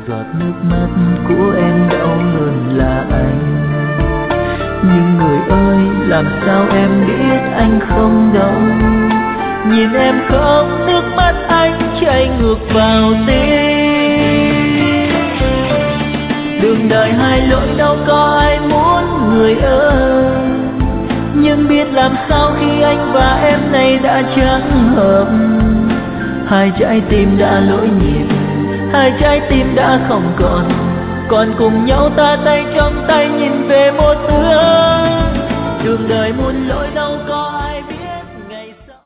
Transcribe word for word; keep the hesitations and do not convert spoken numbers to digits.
giọt nước mắt của em đau hơn là anh. Nhưng người ơi, làm sao em biết anh không đau? Nhìn em khóc, nước mắt anh chảy ngược vào tim. Đường đời hai lối đâu có ai muốn người ơi. Nhưng biết làm sao khi anh và em này đã chẳng hợp. Hai trái tim đã lỗi nhịp, hai trái tim đã không còn. Còn cùng nhau ta tay trong tay nhìn về một hướng. Đường đời muôn lối đâu có